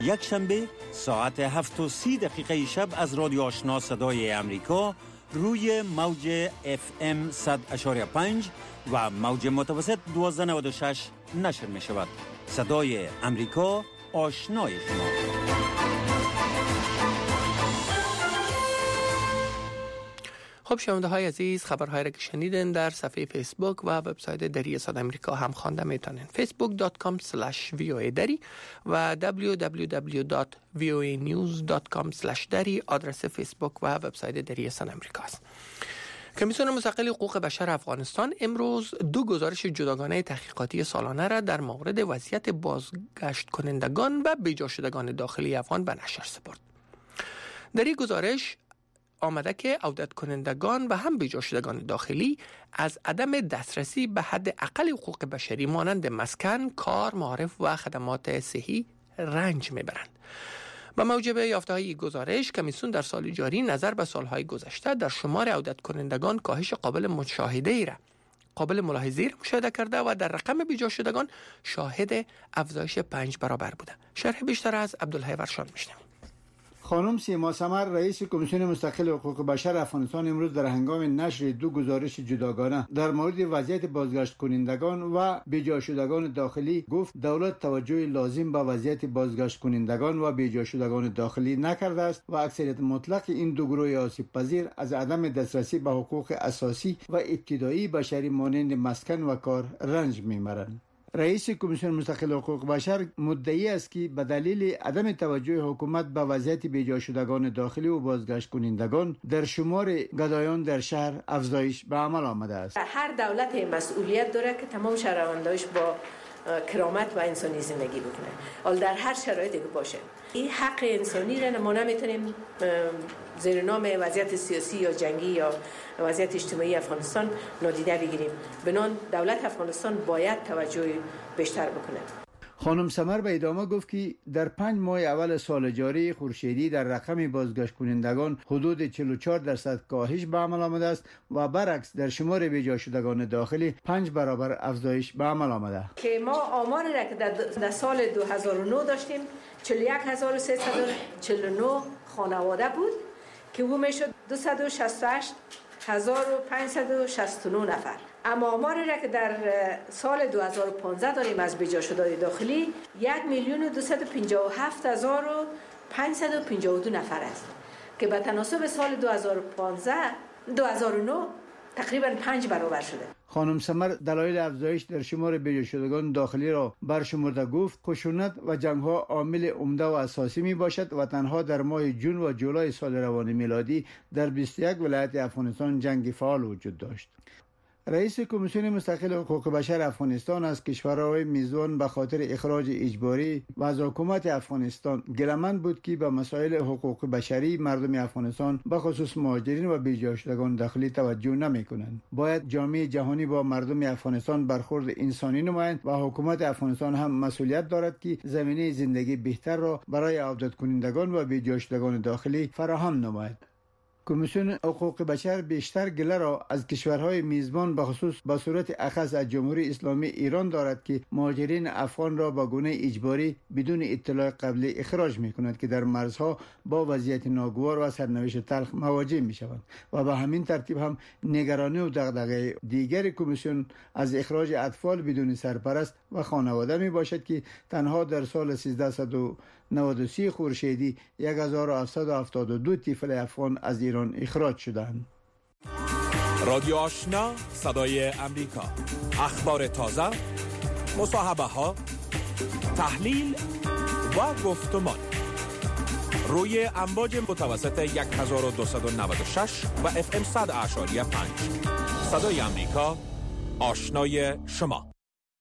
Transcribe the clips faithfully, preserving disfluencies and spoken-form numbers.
یک شنبه ساعت هفت و سی دقیقه شب از رادیو آشنا صدای امریکا روی موج اف ام صد و پنج و موج متوسط دویست و نود و شش نشر می شود. صدای امریکا، آشنای شما. خب شنونده های عزیز، خبرهایی را که شنیدین در صفحه فیسبوک و وبسایت دری صدا امریکا هم خوانده میتونین. فیسبوک دات کام اسلش وی او ای دری و دبلیو دبلیو دبلیو دات وی او ای نیوز دات کام اسلش دری آدرس فیسبوک و وبسایت دری صدا امریکا است. کمیسیون مستقل حقوق بشر افغانستان امروز دو گزارش جداگانه تحقیقاتی سالانه را در مورد وضعیت بازگشت کنندگان و بیجا شدگان داخلی افغان به نشر سپرد. در این گزارش آمده که عودت کنندگان و هم بیجا شدگان داخلی از عدم دسترسی به حد اقل حقوق بشری مانند مسکن، کار، معارف و خدمات صحی رنج میبرند. با موجب یافته های گزارش، کمیسیون در سال جاری نظر به سالهای گذشته در شمار عودت کنندگان کاهش قابل مشاهده ای را قابل ملاحظه را مشاهده کرده و در رقم بیجا شدگان شاهد افزایش پنج برابر بوده. شرح بیشتر از عبدالحی ورشان میشنویم. خانم سیما سمر رئیس کمیسیون مستقل حقوق بشر افغانستان امروز در هنگام نشر دو گزارش جداگانه در مورد وضعیت بازگشت کنندگان و بیجا شدگان داخلی گفت دولت توجه لازم به وضعیت بازگشت کنندگان و بیجا شدگان داخلی نکرده است و اکثریت مطلق این دو گروه آسیب پذیر از عدم دسترسی به حقوق اساسی و ابتدایی بشری مانند مسکن و کار رنج می‌برند. رئیس کمیسیون مستقل حقوق بشر مدعی است که به دلیل عدم توجه حکومت به وضعیت بیجا شدگان داخلی و بازگشت کنندگان در شمار گدایان در شهر افزایش به عمل آمده است. هر دولت مسئولیت داره که تمام شهروندانش با کرامت و انسانی زندگی بکنه، حال در هر شرایطی که باشه. این حق انسانی را ما نمیتونیم زیر نام وضعیت سیاسی یا جنگی یا وضعیت اجتماعی افغانستان نادیده بگیریم. بنان دولت افغانستان باید توجه بیشتر بکنه. خانم سمر به ادامه گفت که در پنج ماه اول سال جاری خورشیدی در رقم بازگشت کنندگان حدود چهل و چهار درصد کاهش به عمل آمده است و برعکس در شمار بیجا شدگان داخلی پنج برابر افزایش به عمل آمده. که ما آمار را که در سال دو هزار و نه داشتیم چهل و یک هزار و سیصد و چهل و نه خانواده بود که او میشد دویست و شصت و هشت هزار و پانصد و شصت و نه نفر. اما آماری را که در سال دو هزار و پانزده داریم از بیجا شدگان داخلی یک میلیون و دویست و پنجاه و هفت هزار و پانصد و پنجاه و دو نفر است که به تناسب سال دو هزار و پانزده دو هزار و نه تقریبا پنج برابر شده. خانم سمر دلایل افزایش در شمار بیجا شدگان داخلی را برشمرده گفت خشونت و جنگ‌ها عامل عمده و اساسی می باشد و تنها در ماه جون و جولای سال روان میلادی در بیست و یک ولایت افغانستان جنگ فعال وجود داشت. رئیس کمیسیون مستقل حقوق بشر افغانستان از کشورهای میزبان به خاطر اخراج اجباری و از حکومت افغانستان گله‌مند بود که به مسائل حقوق بشری مردم افغانستان به خصوص مهاجرین و بیجا شدگان داخلی توجه نمی‌کنند. باید جامعه جهانی با مردم افغانستان برخورد انسانی نمایند و حکومت افغانستان هم مسئولیت دارد که زمینه زندگی بهتر را برای عودت کنندگان و بیجا شدگان داخلی فراهم نماید. کمیسیون حقوق بشر بیشتر گله را از کشورهای میزبان به خصوص به صورت اخص از جمهوری اسلامی ایران دارد که مهاجرین افغان را به گونه اجباری بدون اطلاع قبلی اخراج می‌کند که در مرزها با وضعیت ناگوار و سرنوشت تلخ مواجه می‌شوند و به همین ترتیب هم نگرانی و دغدغه دیگر کمیسیون از اخراج اطفال بدون سرپرست و خانواده میباشد که تنها در سال سیزده و نود و سه خورشیدی یک هزار و هفتصد و هفتاد و دو طفل افغان از ایران اخراج شدند. رادیو آشنا صدای امریکا، اخبار تازه، مصاحبه ها، تحلیل و گفتمان روی امواج متوسط یک هزار و دویست و نود و شش و اف ام صد و پنج. صدای امریکا، آشنای شما.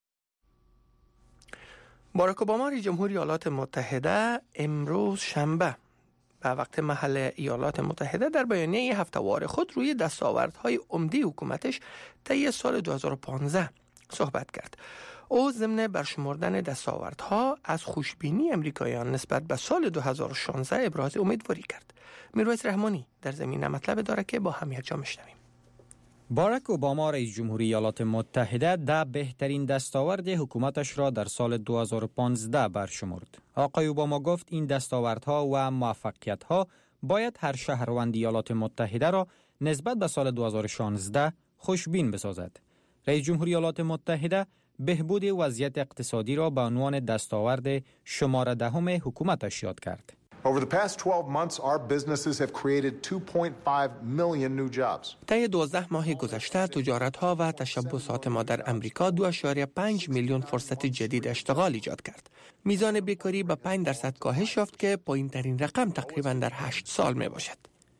باراک اوباما رئیس جمهور ایالات متحده امروز شنبه به وقت محل ایالات متحده در بیانیه هفته‌وار خود روی دستاوردهای عمده حکومتش طی سال دو هزار و پانزده صحبت کرد. او ضمن برشمردن دستاوردها از خوشبینی امریکاییان نسبت به سال دو هزار و شانزده ابراز امیدواری کرد. میرویس رحمانی در زمینه مطلب داره که با هم یکجا میشنویم. باراک اوباما رئیس جمهوری ایالات متحده ده بهترین دستاورد حکومتش را در سال دو هزار و پانزده برشمرد. آقای اوباما گفت این دستاوردها و موفقیت‌ها باید هر شهروند ایالات متحده را نسبت به سال دو هزار و شانزده خوشبین بسازد. رئیس جمهوری ایالات متحده بهبود وضعیت اقتصادی را به عنوان دستاورد شماره دهم حکومتش یاد کرد. Over the past twelve months, our businesses have created two point five million new jobs. طی دوازده ماه گذشته تجارت‌ها و تشبثات ما در امریکا دو ممیز پنج میلیون فرصت جدید اشتغال ایجاد کرد. میزان بیکاری به پنج درصد کاهش یافت که پایین‌ترین رقم تقریباً در هشت سال می باشد.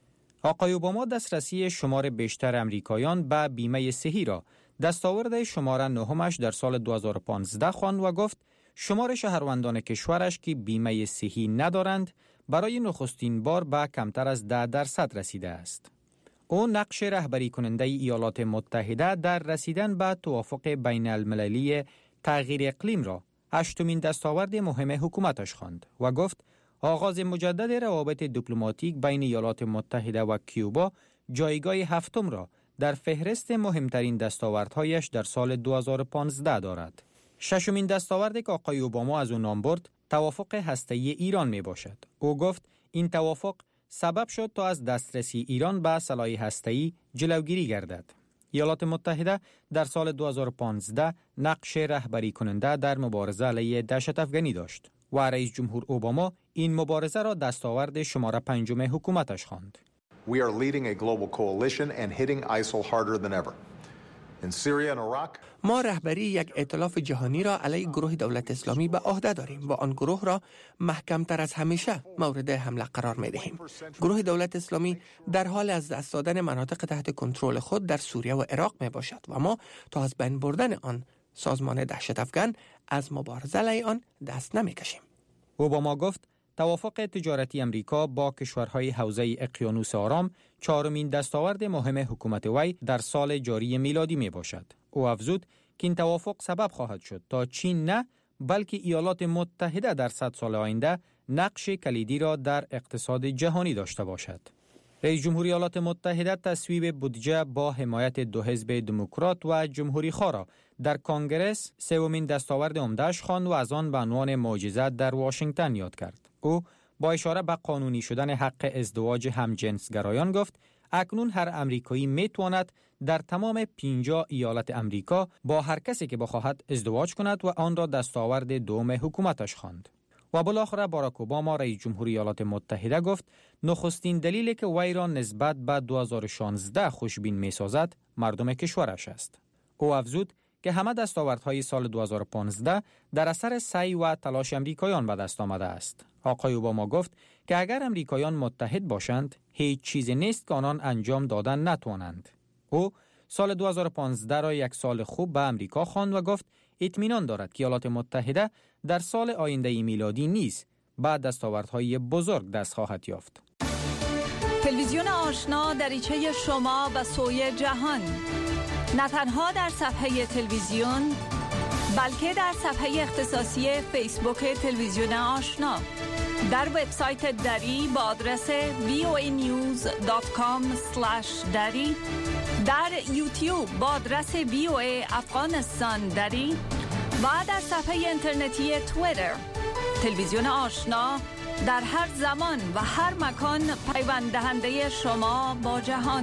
آقای اوباما دسترسی شمار بیشتر امریکایان به بیمه صحی را دستاورد شماره نهمش در سال دو هزار و پانزده خواند و گفت شمار شهروندان کشورش که بیمه صحی ندارند برای نخستین بار به کمتر از ده درصد رسیده است. او نقش رهبری کننده ایالات متحده در رسیدن به توافق بین المللی تغییر اقلیم را هشتمین دستاورد مهم حکومتش خواند و گفت آغاز مجدد روابط دیپلماتیک بین ایالات متحده و کیوبا جایگاه هفتم را در فهرست مهمترین دستاوردهایش در سال دو هزار و پانزده دارد. ششمین دستاوردی که آقای اوباما از او نام برد توافق هسته‌ای ایران می باشد. او گفت این توافق سبب شد تا از دسترسی ایران به سلاح هسته‌ای جلوگیری گردد. ایالات متحده در سال دو هزار و پانزده نقش رهبری کننده در مبارزه علیه دهشت‌افکنی داشت و رئیس جمهور اوباما این مبارزه را دستاورد شماره پنجم حکومتش خواند. We are leading a global coalition and hitting ISIL harder than ever. In Syria and Iraq, ما رهبری یک ائتلاف جهانی را علیه گروه دولت اسلامی به عهده داریم و آن گروه را محکمتر از همیشه مورد حمله قرار می دهیم. گروه دولت اسلامی در حال از دست دادن مناطق تحت کنترل خود در سوریه و عراق می باشد و ما تا از بین بردن آن سازمان دهشت افکن از مبارزه علیه آن دست نمی کشیم. اوباما گفت توافق تجارتی امریکا با کشورهای حوزه اقیانوس آرام چهارمین دستاورد مهم حکومت وی در سال جاری میلادی می باشد. او افزود که این توافق سبب خواهد شد تا چین نه بلکه ایالات متحده در صد سال آینده نقش کلیدی را در اقتصاد جهانی داشته باشد. رئیس جمهوری ایالات متحده تصویب بودجه با حمایت دو حزب دموکرات و جمهوری خواه را در کنگره سومین دستاورد عمده‌اش خواند و از آن به عنوان معجزه در واشنگتن یاد کرد. او با اشاره به قانونی شدن حق ازدواج همجنسگرایان گفت اکنون هر امریکایی میتواند در تمام پنجاه ایالت امریکا با هر کسی که بخواهد ازدواج کند و آن را دستاورد دوم حکومتش خواند. و بالاخره باراک اوباما رئیس جمهوری ایالات متحده گفت نخستین دلیلی که وی را نسبت به دو هزار و شانزده خوشبین می‌سازد مردم کشورش است. او افزود که همه دستاوردهای سال دو هزار و پانزده در اثر سعی و تلاش امریکایان به دست آمده است. آقای اوباما گفت که اگر امریکایان متحد باشند هیچ چیزی نیست که آنان انجام دادن نتوانند. او سال دو هزار و پانزده را یک سال خوب به امریکا خواند و گفت اطمینان دارد که ایالات متحده در سال آینده میلادی نیز بعد دستاوردهای بزرگ دست خواهد یافت. تلویزیون آشنا دریچه شما و سوی جهان، نه تنها در صفحه تلویزیون بلکه در صفحه اختصاصی فیسبوک تلویزیون آشنا، در وبسایت دری با آدرس وی او ای نیوز دات کام اسلش دری، در یوتیوب با آدرس وی او ای افغانستان دری و در صفحه اینترنتی توییتر. تلویزیون آشنا در هر زمان و هر مکان پیوند دهنده شما با جهان.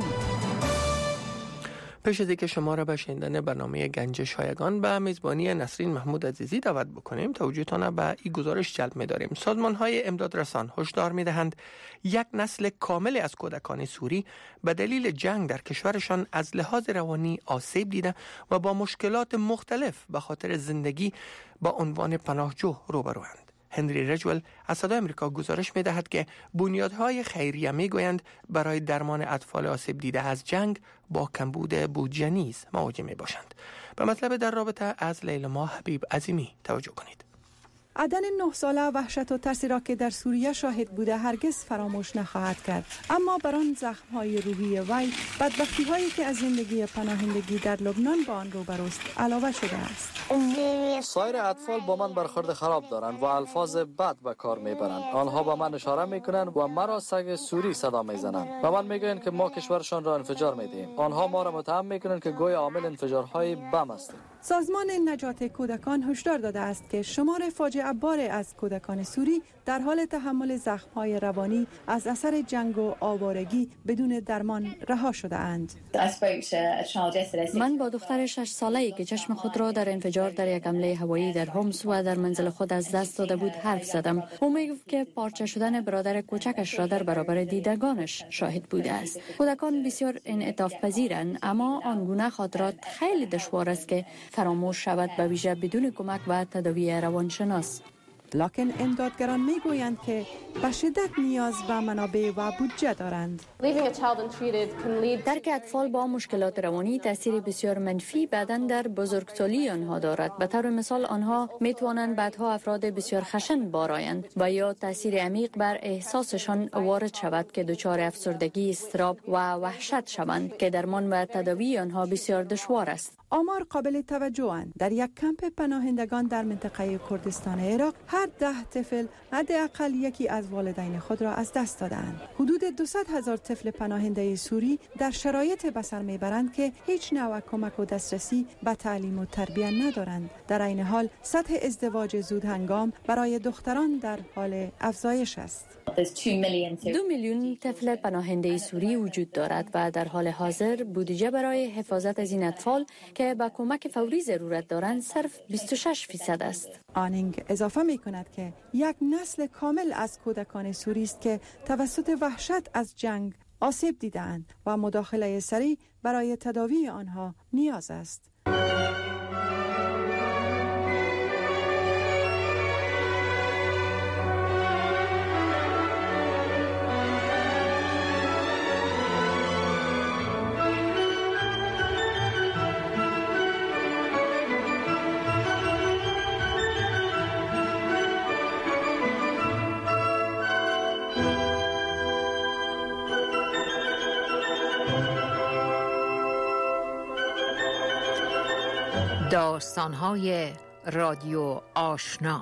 پیش از اینکه شما را به شنیدن برنامه گنج شایگان به میزبانی نسرین محمود عزیزی دعوت بکنیم، توجهتان به این گزارش جلب می‌داریم. سازمان‌های امداد رسان هشدار می‌دهند یک نسل کامل از کودکان سوری به دلیل جنگ در کشورشان از لحاظ روانی آسیب دیده و با مشکلات مختلف به خاطر زندگی با عنوان پناهجو روبروند. هنری رجول از صدای امریکا گزارش می دهد که بنیادهای خیریه می گویند برای درمان اطفال آسیب دیده از جنگ با کمبود بودجه نیز مواجه می باشند. به مطلب در رابطه از لیلما حبیب عظیمی توجه کنید. عدن نه ساله وحشت و ترسی را که در سوریه شاهد بوده هرگز فراموش نخواهد کرد، اما بر آن زخم‌های روحی وی بدبختی‌هایی که از زندگی پناهندگی در لبنان با آن روبروست علاوه شده است. سایر اطفال با من برخورد خراب دارند و الفاظ بد به کار میبرند. آنها به من اشاره میکنند و مرا سگ سوری صدا میزنند. به من میگویند که ما کشورشان را انفجار میدهیم. آنها ما را متهم میکنند که گویا عامل انفجارهای بم هستیم. سازمان نجات کودکان هشدار داده است که شمار فاجعه بار از کودکان سوری در حال تحمل زخم‌های روانی از اثر جنگ و آوارگی بدون درمان رها شده اند. من با دختر شش ساله‌ای که چشم خود را در انفجار در یک حمله هوایی در هومس و در منزل خود از دست داده بود حرف زدم. او میگفت که پارچه شدن برادر کوچکش را در برابر دیدگانش شاهد بوده است. کودکان بسیار انعطاف پذیرند، اما آنگونه خاطرات خیلی دشوار است که فراموش شود، به ویژه بدون کمک و تداوی روانشناس. لکن امدادگران میگویند که به شدت نیاز به منابع و بودجه دارند. ترک اطفال با مشکلات روانی تاثیر بسیار منفی بعداً در بزرگسالی آنها دارد. به طور مثال آنها میتوانند بعدها افراد بسیار خشن بارایند و یا تاثیر عمیق بر احساسشان وارد شود که دچار افسردگی، اضطراب و وحشت شوند که درمان و تداوی آنها بسیار دشوار است. آمار قابل توجه‌اند. در یک کمپ پناهندگان در منطقه کردستان عراق هر ده طفل حداقل یکی از والدین خود را از دست دادند. حدود دویست هزار طفل پناهنده سوری در شرایط به سر میبرند که هیچ نوع کمک و دسترسی به تعلیم و تربیت ندارند. در این حال سطح ازدواج زود هنگام برای دختران در حال افزایش است. دو میلیون طفل پناهنده سوری وجود دارد و در حال حاضر بودجه برای حفاظت از این اطفال که با کمک فوری ضرورت دارند صرف بیست و شش فیصد است. آنینگ اضافه می کند که یک نسل کامل از کودکان سوری است که توسط وحشت از جنگ آسیب دیدند و مداخله سریع برای تداوی آنها نیاز است. داستان‌های رادیو آشنا.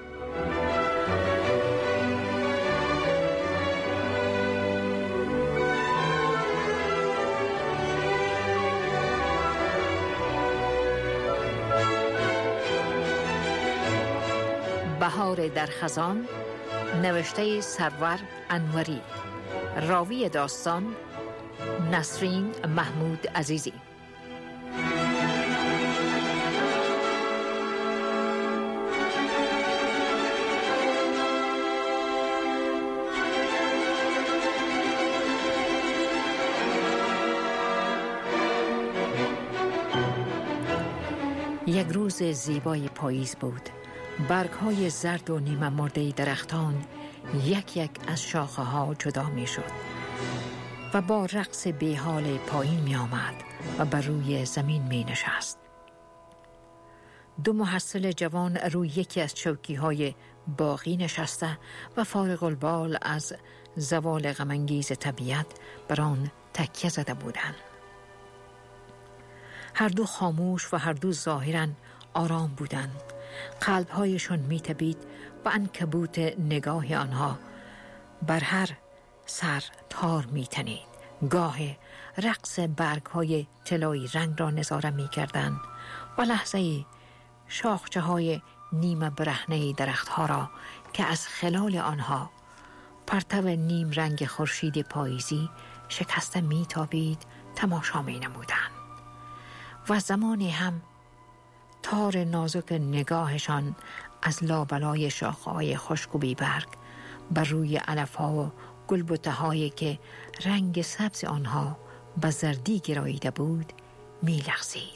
بهار در خزان، نوشته سرور انوری، راوی داستان نسرین محمود عزیزی. یک روز زیبای پاییز بود. برگ‌های زرد و نیمه مرده درختان یک یک از شاخه ها جدا می شد و با رقص بیحال پایین می آمد و بر روی زمین می نشست. دو محصل جوان روی یکی از چوکی های باغی نشسته و فارغ البال از زوال غم‌انگیز طبیعت بر آن تکیه زده بودند. هر دو خاموش و هر دو ظاهراً آرام بودند. قلب‌هایشان می‌تپید و عنکبوت نگاه آنها بر هر سر تار می‌تنید. گاه رقص برگ‌های طلایی رنگ را نظاره می‌کردند و لحظه‌ای شاخچه‌های نیمه برهنه درخت‌ها را که از خلال آنها پرتو نیم رنگ خورشید پاییزی شکسته می‌تابید تماشا می‌نمودند. و زمانی هم تار نازک نگاهشان از لابلای شاخه‌های خشک و بی‌برگ بر روی علف‌ها و گلبته‌هایی که رنگ سبز آنها به زردی گراییده بود می‌لغزید.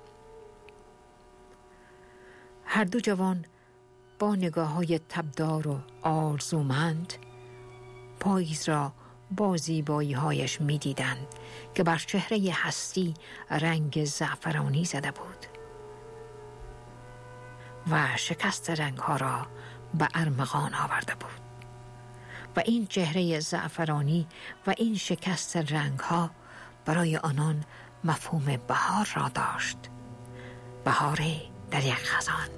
هر دو جوان با نگاه‌های تبدار و آرزومند پاییز را با زیبایی‌هایش می‌دیدند که بر چهره هستی رنگ زعفرانی زده بود و شکست رنگها را به ارمغان آورده بود و این چهره زعفرانی و این شکست رنگها برای آنان مفهوم بهار را داشت، بهار در یک خزان.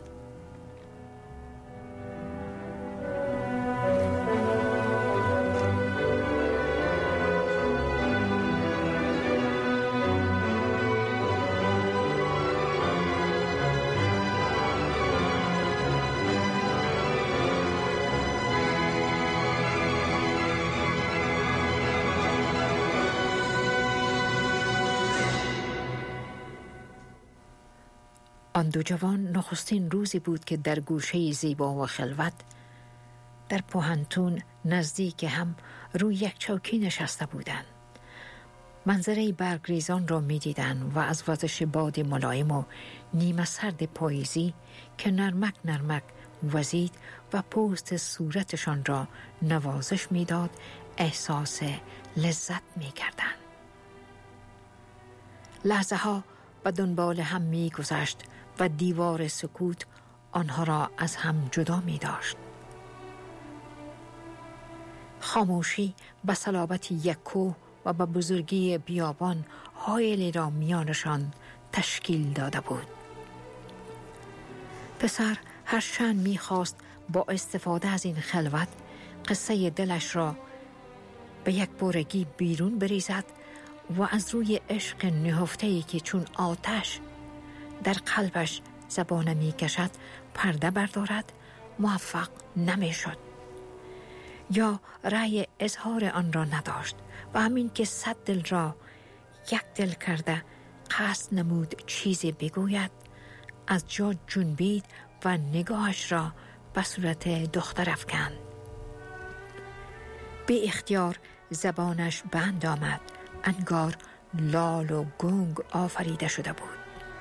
آن دو جوان نخستین روزی بود که در گوشه زیبا و خلوت در پوهنتون نزدیک هم روی یک چوکی نشسته بودند. منظره برگریزان را می دیدن و از وزش باد ملایم و نیمه سرد پاییزی که نرمک نرمک وزید و پوست صورتشان را نوازش می داد احساس لذت می کردن. لحظه ها به دنبال هم می گذشت و دیوار سکوت آنها را از هم جدا می داشت. خاموشی به صلابت یک کوه و به بزرگی بیابان حائلی را میانشان تشکیل داده بود. پسر هرچند می خواست با استفاده از این خلوت قصه دلش را به یک بارگی بیرون بریزد و از روی عشق نهفته‌ای که چون آتش در قلبش زبانه می کشد پرده بردارد، موفق نمی شد یا رأی اظهار آن را نداشت و همین که صد دل را یک دل کرده قصد نمود چیزی بگوید، از جا جنبید و نگاهش را به صورت دختر افکند. به اختیار زبانش بند آمد، انگار لال و گنگ آفریده شده بود.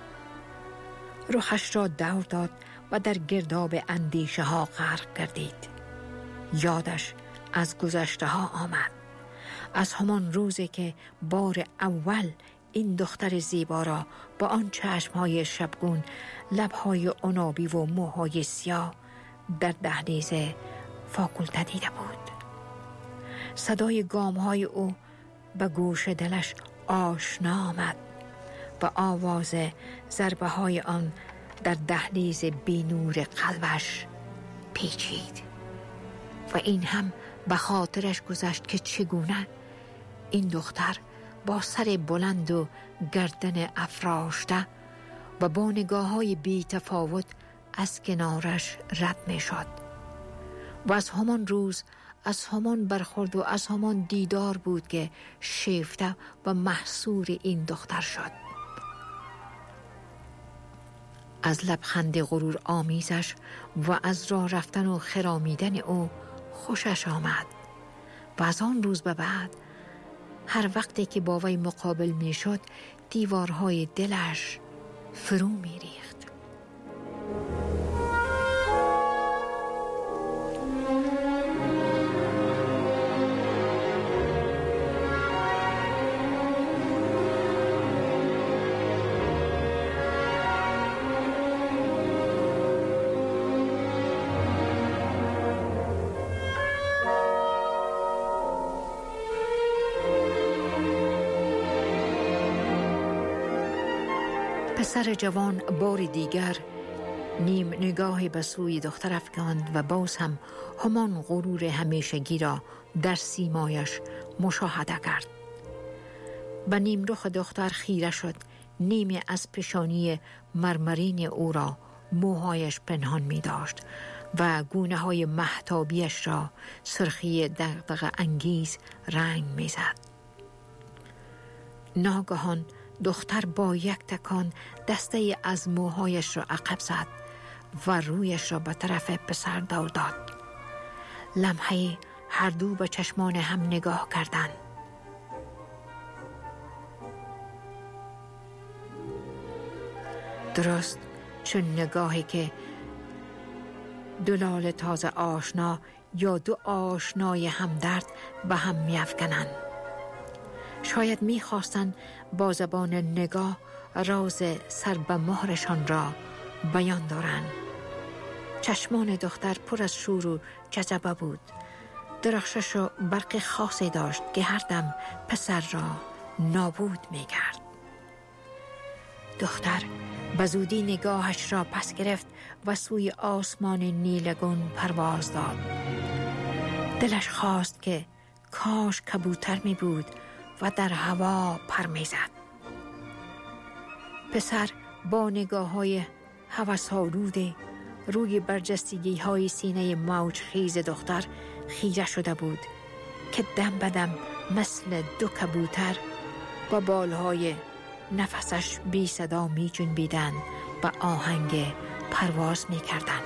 روحش را دور داد و در گرداب اندیشه ها غرق گردید. یادش از گذشته ها آمد، از همان روزی که بار اول این دختر زیبا را با آن چشمهای شبگون، لبهای عنابی و موهای سیاه در دهلیز فاکولته دیده بود. صدای گامهای او به گوش دلش آشنا آمد و آواز ضربه های آن در دهلیز بینور قلبش پیچید و این هم به خاطرش گذشت که چگونه این دختر با سر بلند و گردن افراشته و با نگاه‌های بی تفاوت از کنارش رد می شد و از همان روز، از همان برخورد و از همان دیدار بود که شیفته و محصور این دختر شد. از لبخند غرور آمیزش و از راه رفتن و خرامیدن او خوشش آمد و از آن روز به بعد هر وقتی که با وی مقابل می شد دیوارهای دلش فرو می ریخت. پسر جوان بار دیگر نیم نگاهی به سوی دختر افکند و باز هم همان غرور همیشگی را در سیمایش مشاهده کرد. به نیم رخ دختر خیره شد، نیمی از پیشانی مرمرین او را موهایش پنهان می داشت و گونه های مهتابیش را سرخی دغدغه انگیز رنگ می زد. ناگهان دختر با یک تکان دسته از موهایش را عقب زد و رویش را به طرف پسر دور داد. لمحه هر دو به چشمان هم نگاه کردند. درست چون نگاهی که دو لال تازه آشنا یا دو آشنای همدرد به هم می‌افکنند. شاید می‌خواستند با زبان نگاه راز سر به مهرشان را بیان دارند چشمان دختر پر از شور و جذبه بود. درخشش و برق خاصی داشت که هر دم پسر را نابود می کرد. دختر به زودی نگاهش را پس گرفت و سوی آسمان نیلگون پرواز داد. دلش خواست که کاش کبوتر می بود و در هوا پر می زد. پسر با نگاه های هوس‌آلود روی برجستگی های سینه موج خیز دختر خیره شده بود که دم بدم مثل دو کبوتر با بالهای نفسش بی صدا می جنبیدند و آهنگ پرواز می کردند.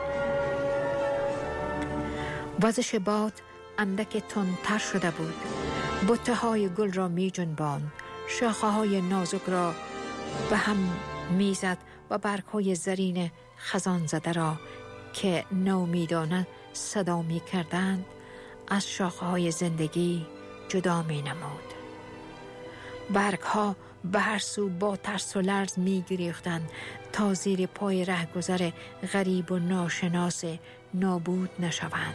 وزش باد اندک تندتر شده بود. بوته های گل را می جنباند، شاخه های نازک را به هم می زد و برگ های زرین خزان زده را که نومیدانه صدا می کردند از شاخه های زندگی جدا می نمود. برگ ها به هر سو با ترس و لرز می گریختند تا زیر پای رهگذر غریب و ناشناس نابود نشوند.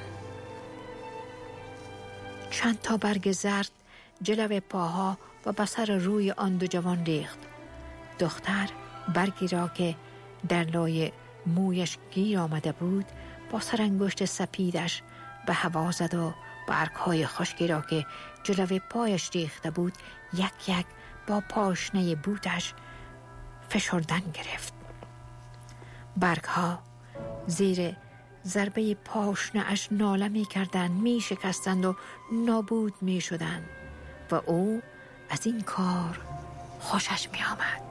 چند تا برگ زرد جلو پاها و بسر روی آن دو جوان ریخت. دختر برگی را که در لای مویش گیر آمده بود با سرانگشت سپیدش به هوا زد و برگ‌های خشکی را که جلو پایش ریخته بود یک یک با پاشنه بوتش فشردن گرفت. برگ‌ها زیر ضربه پاشنه اش ناله می کردند، می شکستند و نابود می شدند و او از این کار خوشش می آمد.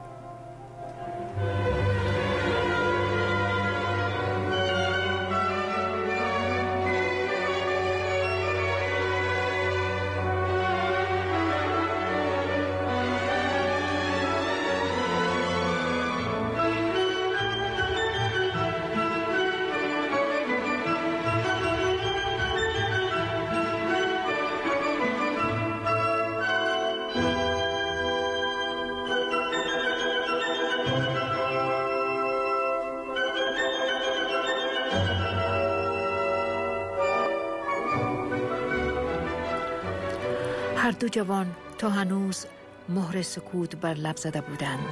هر دو جوان تا هنوز مهر سکوت بر لب زده بودند.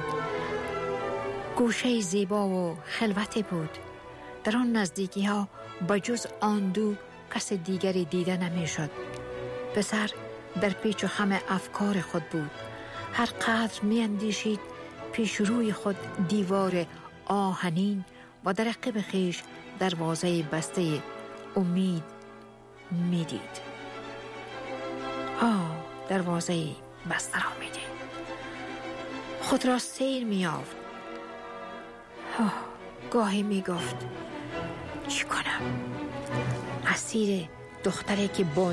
گوشه زیبا و خلوتی بود. در آن نزدیکی ها بجز آن دو کس دیگری دیده نمی شد. پسر در پیچ و خم افکار خود بود. هر قدر می اندیشید پیش روی خود دیوار آهنین و در عقب خویش دروازه بسته امید می دید. آه دروازه بسته را می دید. خود را سیر می یافت. گاهی می گفت چی کنم؟ اسیر دختری که با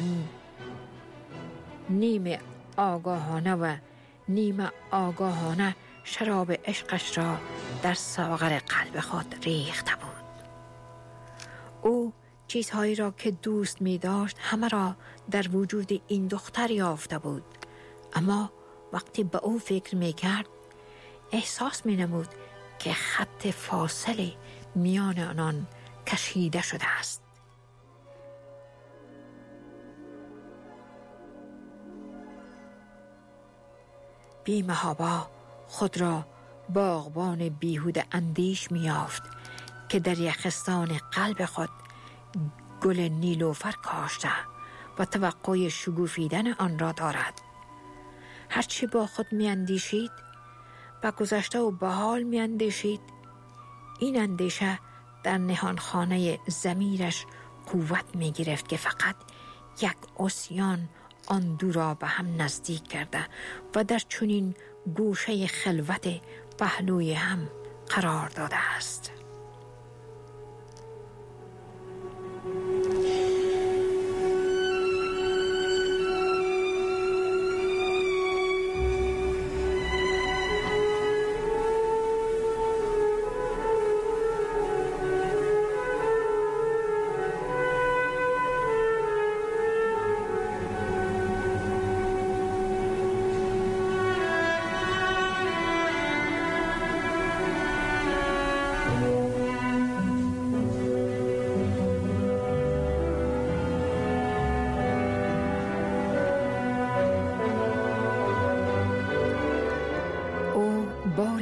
نیم آگاهانه و نیم آگاهانه شراب عشقش را در ساغر قلب خود ریخته بود. او چیزهایی را که دوست می داشت همه را در وجود این دختر یافته بود، اما وقتی به او فکر می کرد احساس می نمود که خط فاصله میان آنان کشیده شده است. بی محابا خود را باغبان بیهوده اندیش می یافت که در یخستان قلب خود گل نیلوفر کاشته و توقع شگوفیدن آن را دارد. هرچی با خود می اندیشید و گذشته و به حال می اندیشید، این اندیشه در نهانخانه ضمیرش قوت می گرفت که فقط یک عصیان آن دو را به هم نزدیک کرده و در چنین گوشه خلوت پهلوی هم قرار داده است.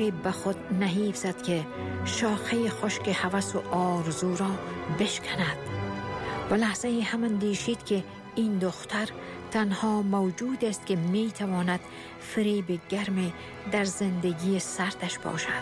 طوری به خود نهیب زد که شاخه خشک هوس و آرزو را بشکند و لحظه هم اندیشید که این دختر تنها موجود است که می تواند فریب گرم در زندگی سردش باشد.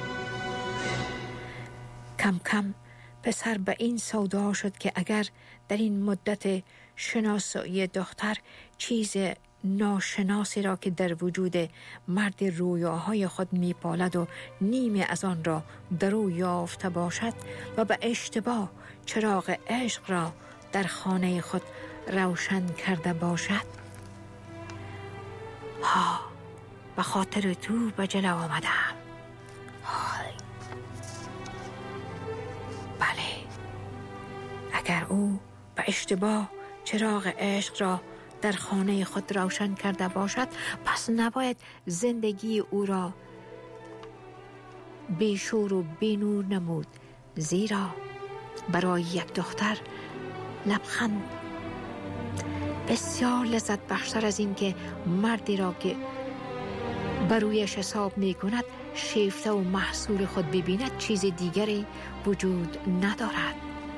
کم کم پسر به این سودا شد که اگر در این مدت شناسایی دختر چیز ناشناسی را که در وجود مرد رویاهای خود می پالد و نیمه از آن را در او یافته باشد و به اشتباه چراغ عشق را در خانه خود روشن کرده باشد، ها به خاطر تو به جلو آمدم. های بله، اگر او به اشتباه چراغ عشق را در خانه خود روشن کرده باشد، پس نباید زندگی او را بیشور و بینور نمود، زیرا برای یک دختر لبخند بسیار لذت بخشتر از این که مردی را که برویش حساب می کند شیفته و محصول خود ببیند چیز دیگری وجود ندارد.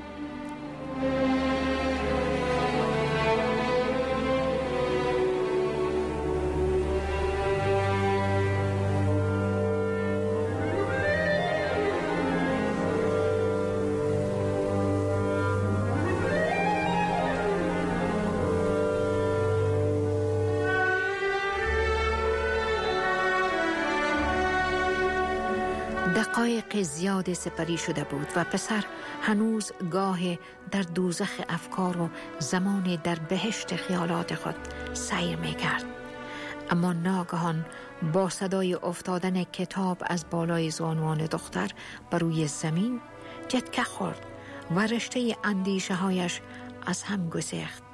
دقایق زیاد سپری شده بود و پسر هنوز گاه در دوزخ افکار و زمان در بهشت خیالات خود سیر می کرد. اما ناگهان با صدای افتادن کتاب از بالای زانوان دختر بر روی زمین جتکه خورد و رشته اندیشه هایش از هم گسیخت.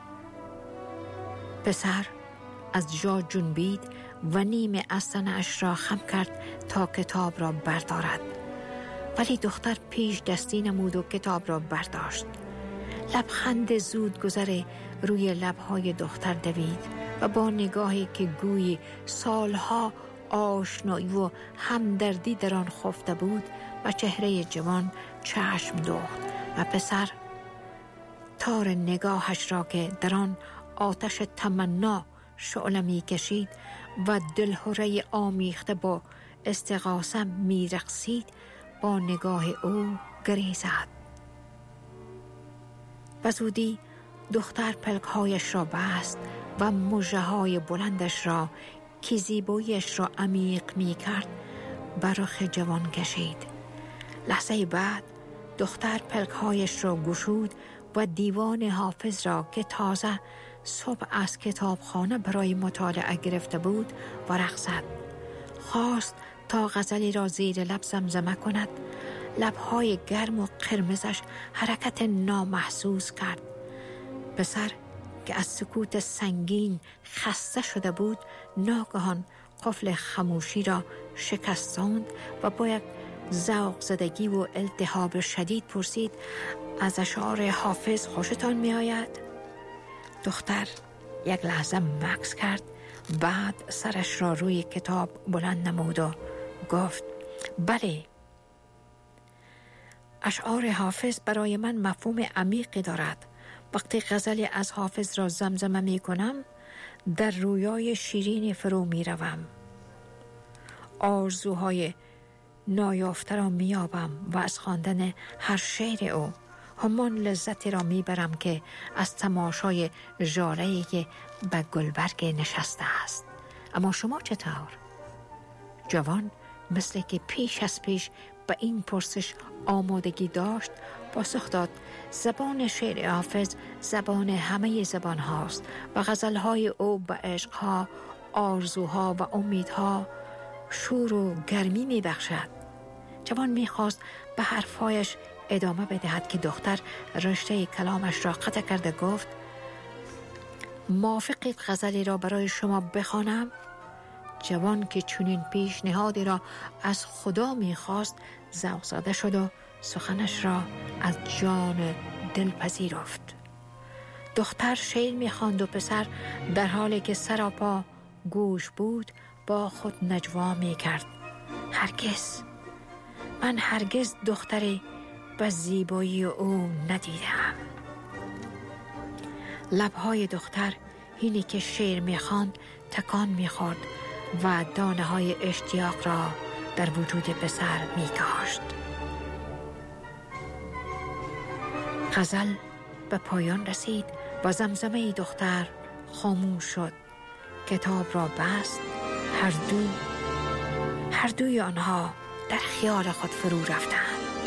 پسر از جا جنبید و نیمه از تنش را خم کرد تا کتاب را بردارد، ولی دختر پیش دستی نمود و کتاب را برداشت. لبخند زود گذر روی لبهای دختر دوید و با نگاهی که گویی سالها آشنایی و همدردی در آن خفته بود و چهره جوان چشم دوخت و پسر تار نگاهش را که در آن آتش تمنا شعله می کشید و دلهره آمیخته با استغاثه می رقصید با نگاه او گریزد. و زودی دختر پلکهایش را بست و مژه های بلندش را که زیباییش را عمیق می کرد بر رخ جوان کشید. لحظه بعد دختر پلکهایش را گشود و دیوان حافظ را که تازه صبح از کتابخانه برای مطالعه گرفته بود ورق زد. خواست تا غزلی را زیر لب زمزمه کند. لبهای گرم و قرمزش حرکت نامحسوس کرد. پسر که از سکوت سنگین خسته شده بود ناگهان قفل خاموشی را شکستاند و با یک ذوق زدگی و التهاب شدید پرسید: از اشعار حافظ خوشتان می آید؟ دختر یک لحظه مکث کرد، بعد سرش را روی کتاب بلند نمود و گفت: بله، اشعار حافظ برای من مفهوم عمیقی دارد. وقتی غزلی از حافظ را زمزمه می کنم در رویای شیرین فرو می روم. آرزوهای نایافته را می یابم و از خواندن هر شعر او همان لذتی را می برم که از تماشای ژاله‌ای که به گلبرگ نشسته است. اما شما چطور؟ جوان مثل که پیش از پیش به این پرسش آمادگی داشت پاسخ داد: زبان شعر حافظ زبان همه زبان هاست و غزلهای او به عشقها، آرزوها و امیدها شور و گرمی می بخشد. جوان می خواست به حرفایش ادامه بدهد که دختر رشته کلامش را قطع کرده گفت: موافقید غزلی را برای شما بخوانم؟ جوان که چنین پیشنهادی را از خدا می‌خواست ذوق زده شد و سخنش را از جان دل پذیرفت. دختر شعر می‌خواند و پسر در حالی که سراپا گوش بود با خود نجوا می‌کرد. هرگز من هرگز دختری به زیبایی او ندیدم. لبهای دختر اینی که شعر میخواند تکان میخورد و دانه های اشتیاق را در وجود پسر میکاشت. غزل به پایان رسید و زمزمه دختر خاموش شد. کتاب را بست. هر دو هر دوی آنها در خیال خود فرو رفتند.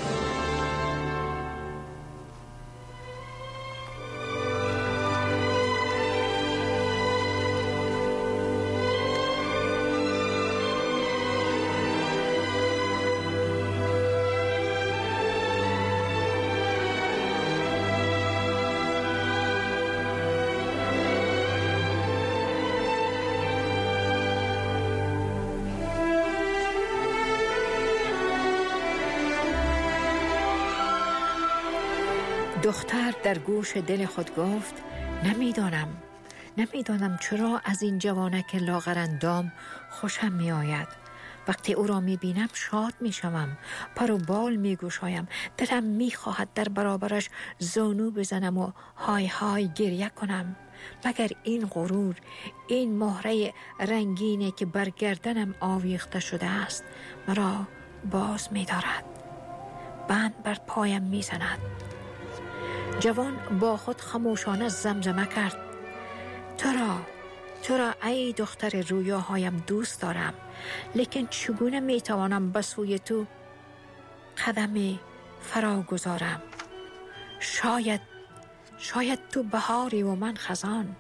دختر در گوش دل خود گفت نمیدانم نمیدانم چرا از این جوانک لاغرندام خوشم می آید. وقتی او را می بینم شاد می شوم، پر و بال می گوشایم، دلم می خواهد در برابرش زانو بزنم و های های گریه کنم. مگر این غرور، این مهره رنگینه که بر گردنم آویخته شده است مرا باز می دارد، بند بر پایم می زند. جوان با خود خاموشانه زمزمه کرد تو را تو را ای دختر رویاهایم دوست دارم، لیکن چگونه میتوانم به سوی تو قدمی فرا گذارم؟ شاید شاید تو بهاری و من خزان،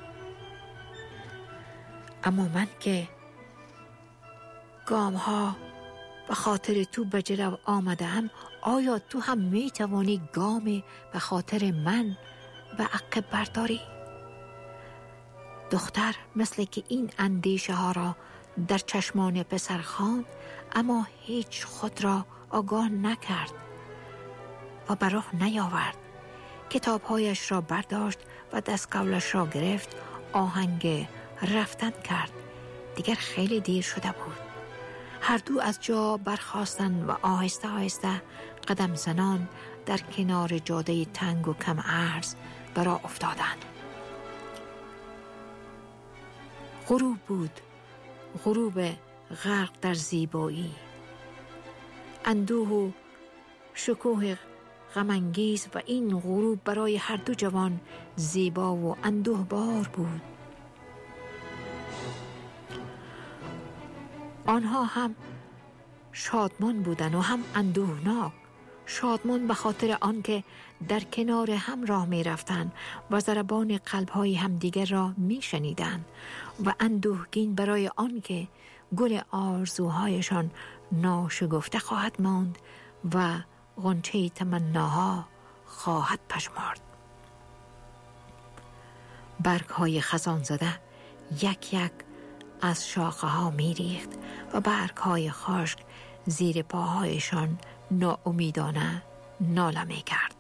اما من که گام ها به خاطر تو به جلو آمده هم، آیا تو هم می توانی گامی به خاطر من به عقب برداری؟ دختر مثل که این اندیشه ها را در چشمان پسر خواند، اما هیچ خود را آگاه نکرد و به راه نیاورد. کتابهایش را برداشت و دستکولش را گرفت، آهنگ رفتن کرد. دیگر خیلی دیر شده بود. هر دو از جا برخاستند و آهسته آهسته قدم زنان در کنار جاده تنگ و کم عرض برا افتادند. غروب بود، غروب غرق در زیبایی. اندوه و شکوه غمانگیز و این غروب برای هر دو جوان زیبا و اندوه بار بود. آنها هم شادمان بودند و هم اندوهناک. شادمان به خاطر آنکه در کنار هم راه می رفتند و ضربان قلب‌های همدیگر را می شنیدند، و اندوهگین برای آنکه گل آرزوهایشان ناشکفته خواهد ماند و غنچه تمناها خواهد پژمرد. برگ‌های خزان زده یک یک از شاخه ها می ریخت و برگ‌های خشک زیر پاهایشان ناامیدانه ناله می کرد.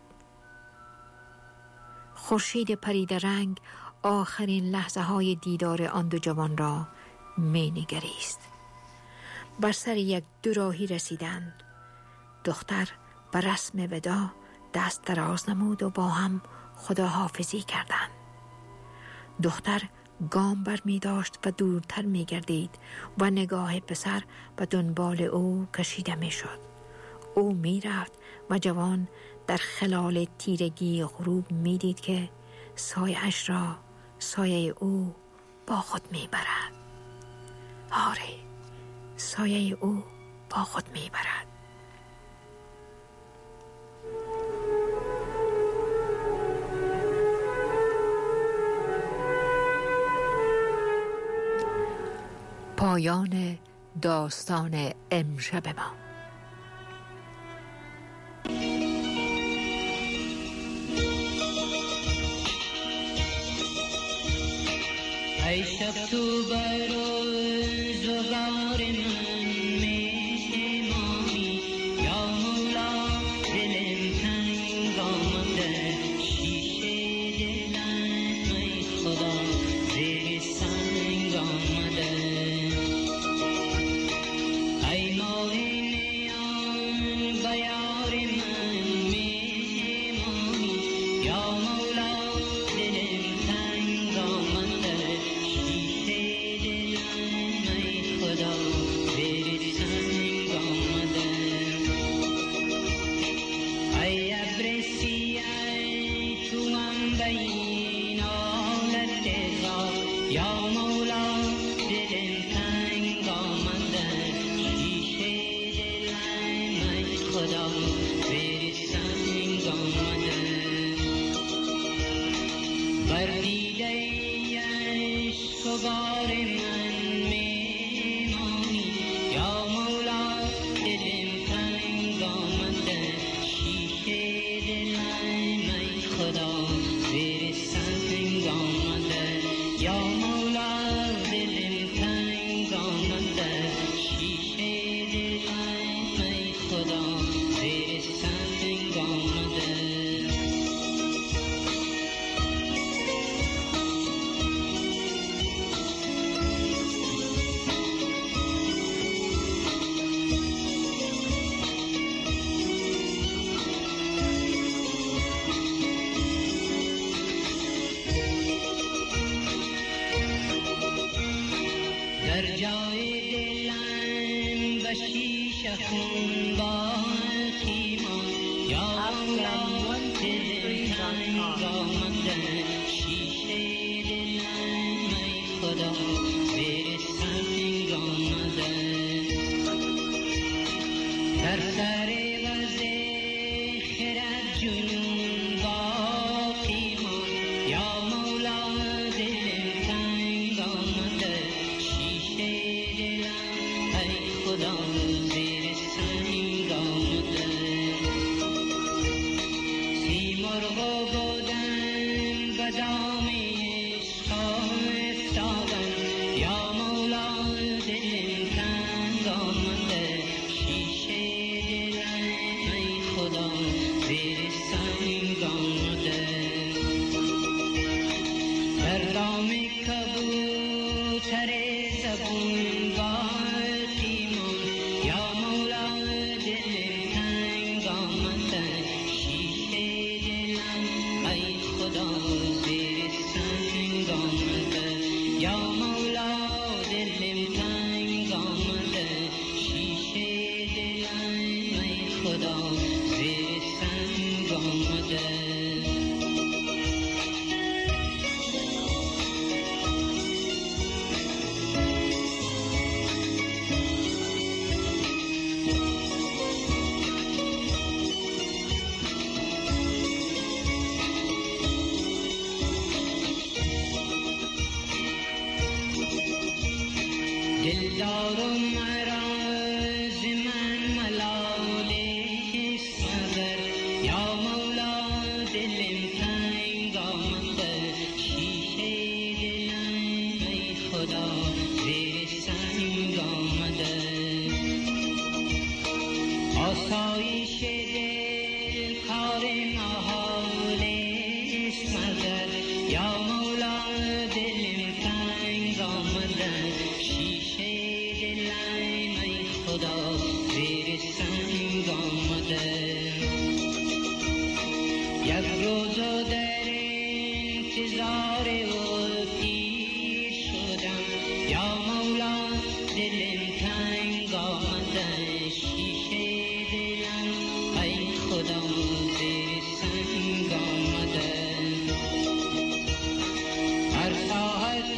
خورشید پریده رنگ آخرین لحظه های دیدار آن دو جوان را می نگریست. بر سر یک دوراهی رسیدند. دختر به رسم ودا دست دراز نمود و با هم خداحافظی کردند. دختر گام بر می داشت و دورتر می گردید و نگاه پسر به دنبال او کشیده می شد. او می رفت و جوان در خلال تیرگی غروب می دید که سایه‌اش را سایه او با خود می برد. آره، سایه او با خود می برد. پایان داستان امشب ما. ای شب تو برای زغار من میشمانی، یا مولا دلم تنگ آمده، شیشه دلم ای خدا زیر سنگ آمده. ای ما یا مولا دل تنگ آمده شیشه دلم ای خدا زیر سنگ آمده بر دیده عشق و بار من میمانی یا مولا دلم تنگ آمده شیشه دلم ای خدا زیر سنگ آمده یا مولا دلم تنگ آمده شیشه دلم ای خدا زیر سنگ آمده در جای دلم به شیشه خون باقی ماند یا مولا دلم تنگ آمده شیشه دلم ای خدا زیر سنگ آمده در سر وز خرد جنون باقی ماند یا مولا دلم تنگ آمده شیشه دلم ای خدا زیر سنگ آمده سیمرغ بودن به دام عشق افتادن یا مولا دلم تنگ آمده شیشه دلم ای خدا زیر سنگ آمده در دام کبوتر زبون باقی ماند یا مولا دلم تنگ آمده شیشه دلم ای خدا زیر سنگ آمده یا مولا دلم تنگ آمده شیشه دلم ای خدا زیر سنگ آمده دلدار و مراز من ملال حس مگر یا مولا دلم تنگ آمده شیشه دلم ای خدا زیر سنگ آمده آسایش دل کار محال است مگر یا مولا دلم تنگ آمده شیشه دلم ای خدا زیر سنگ آمده یک روز در انتظار او پیر شدم یا مولا دلم تنگ آمده شیشه دلم ای خدا زیر سنگ آمده هر ساعت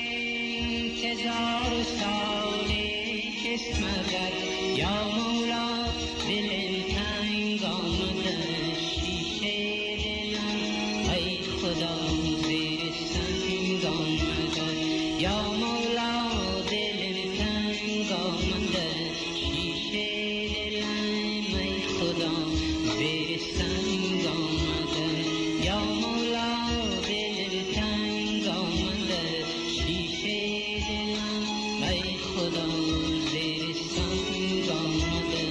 انتظار سال است مگر یا مولا دلم تنگ آمده شیشه دلم ای خدا زیر سنگ آمده یا مولا دلم تنگ آمده شیشه دلم ای خدا زیر سنگ آمده یا مولا دلم تنگ آمده شیشه دلم ای خدا زیر سنگ آمده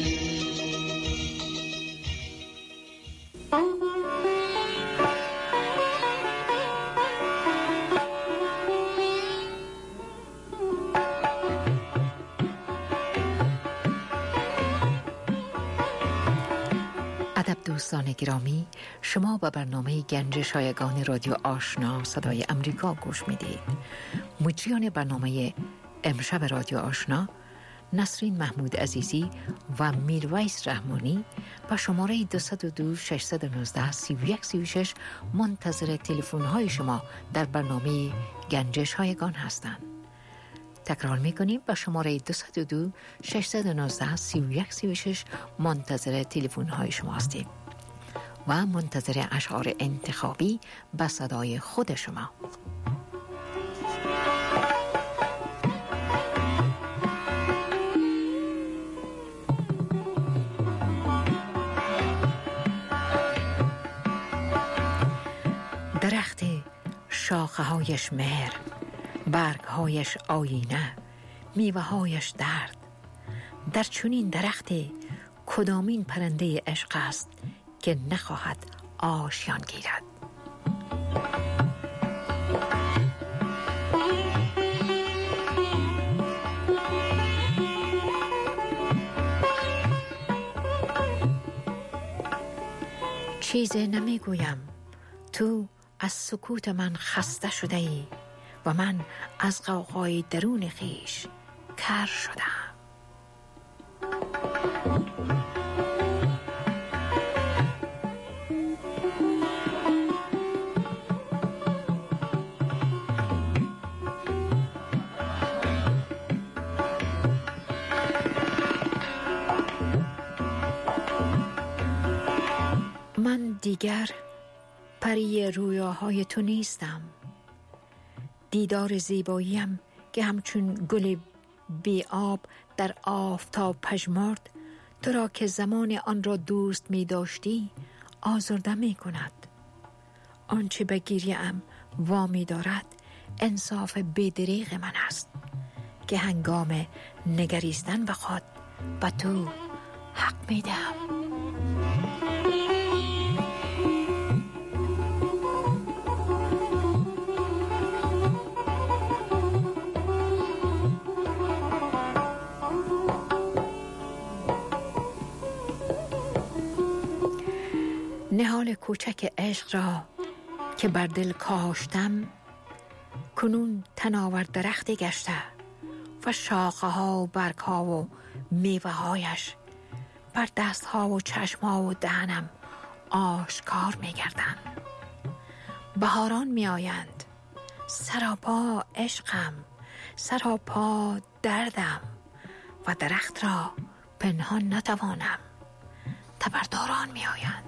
ادب دوستان گرامی، شما به برنامه گنج شایگان رادیو آشنا صدای امریکا گوش میدید. مجریان برنامه امشب رادیو آشنا نسرین محمود عزیزی و میرویس رحمانی با شماره دو صفر دو شش یک نه سه یک سه شش منتظر تلفن های شما در برنامه گنجش هایگان هستند. تکرار میکنیم با شماره دو صفر دو شش یک نه سه یک سه شش منتظر تلفن های شما هستیم و منتظر اشعار انتخابی به صدای خود شما. درخت شاخه هایش مهر، برگ هایش آینه، میوه هایش درد. در چنین درخت کدامین پرنده عشق است که نخواهد آشیان گیرد؟ چیزی نمیگویم، تو از سکوت من خسته شده ای و من از غوغای درون خیش کر شدم. من دیگر پری رویاهای تو نیستم. دیدار زیباییم که همچون گل بی آب در آفتاب پژمرد، تو را که زمان آن را دوست می داشتی آزرده می کند. آنچه به گریه‌ام وامی دارد انصاف بی‌دریغ من است که هنگام نگریستن به خود به تو حق می دهم. نهال کوچک عشق را که بر دل کاشتم کنون تناور درختی گشته و شاخه ها و برگ ها و میوه هایش بر دست ها و چشم ها و دهنم آشکار می گردند. بهاران می آیند، سراپا عشقم، سراپا دردم و درخت را پنهان نتوانم. تبرداران می آیند.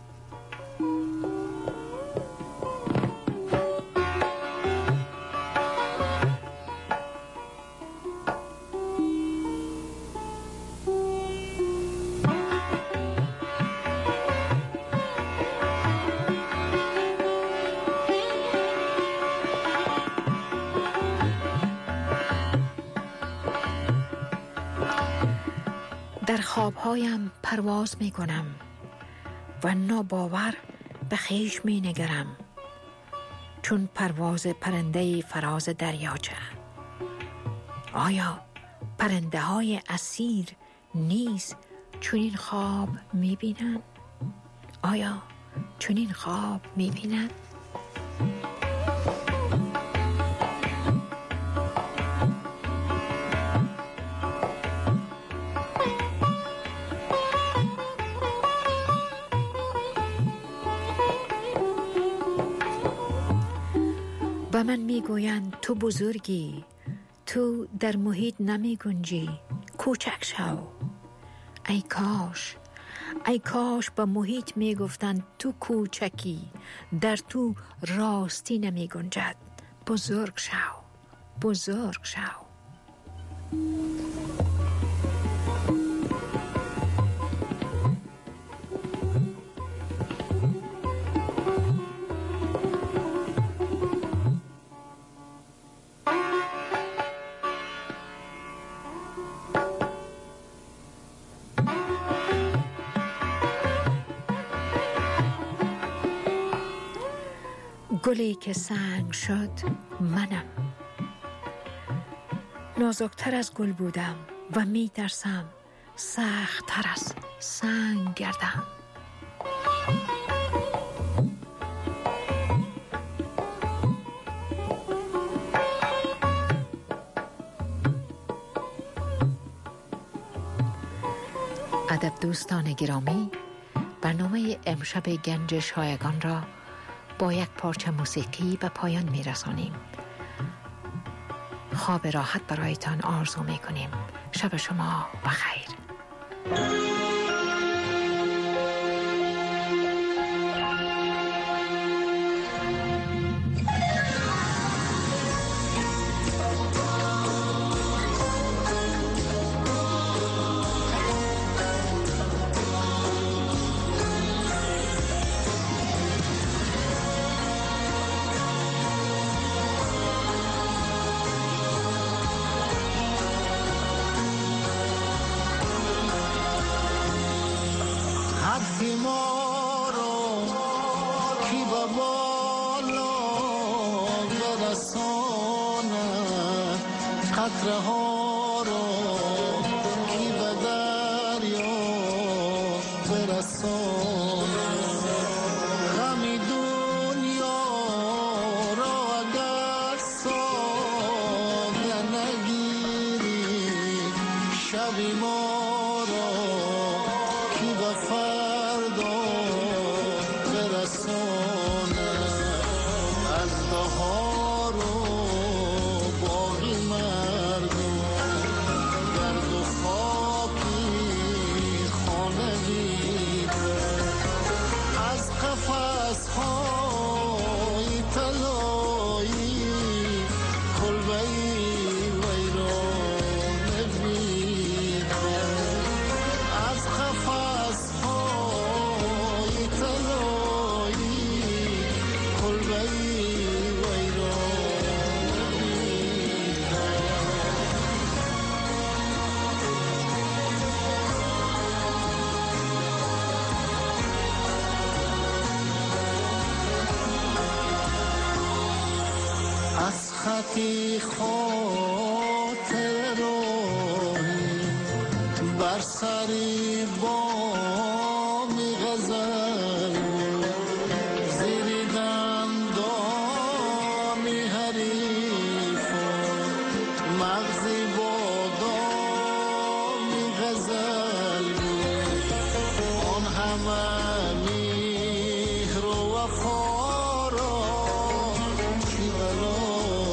در خوابهایم پرواز می کنم و ناباور به خویش می نگرم، چون پرواز پرنده فراز دریاچه. آیا پرنده های اسیر نیز چنین خواب می بینند؟ آیا چنین خواب می بینند؟ و من میگویند تو بزرگی، تو در محیط نمی گنجی، کوچک شو. ای کاش، ای کاش با محیط میگفتند تو کوچکی، در تو راستی نمی گنجد. بزرگ شو، بزرگ شو. گلی که سنگ شد منم. نازکتر از گل بودم و می ترسم سخت‌تر از سنگ گردم. ادب دوستان گرامی، برنامه امشب گنج شایگان را با یک پارچه موسیقی به پایان می رسانیم. خواب راحت برایتان آرزو می کنیم. شب شما بخیر. خطی خاطر روحی بر سری بام غزل زیر دندانی حریف مغزی بادامی غزل آن همه مهر و وفا را چی بلا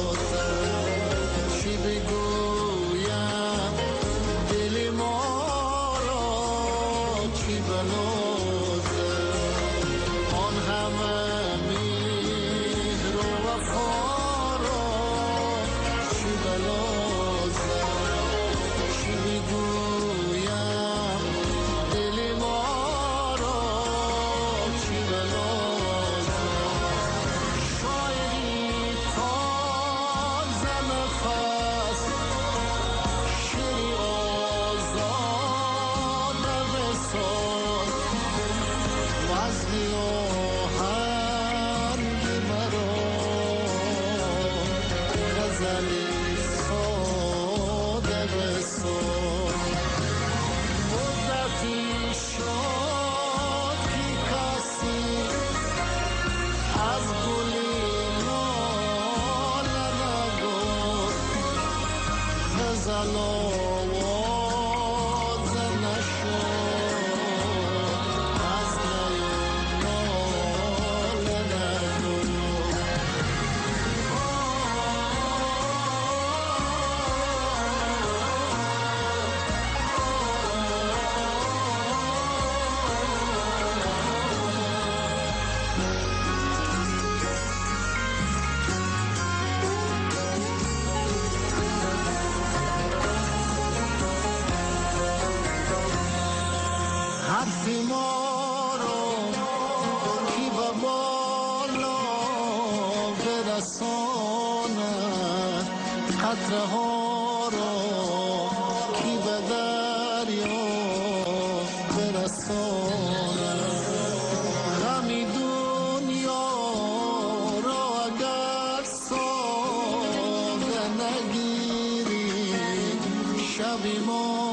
قطره‌ها را کی به دریا برساند غمی دنیا را اگر ساده نگیری شبی ما